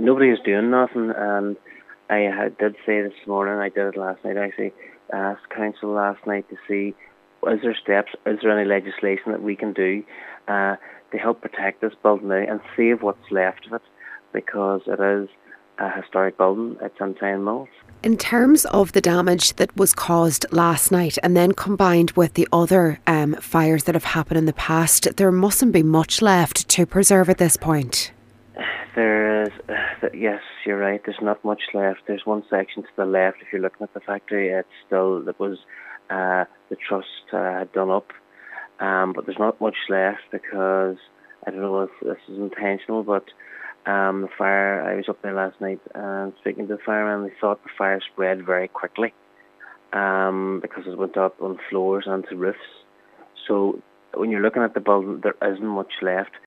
nobody is doing nothing, and did say this morning, I did it last night actually, I asked council last night to see, is there steps, is there any legislation that we can do to help protect this building now and save what's left of it, because it is a historic building. It's in Tynemills. In terms of the damage that was caused last night and then combined with the other fires that have happened in the past, there mustn't be much left to preserve at this point. There is, yes, you're right, there's not much left. There's one section to the left, if you're looking at the factory, it was the trust had done up, but there's not much left because, I don't know if this is intentional, but the fire, I was up there last night and speaking to the firemen, they thought the fire spread very quickly because it went up on floors and to roofs. So when you're looking at the building, there isn't much left.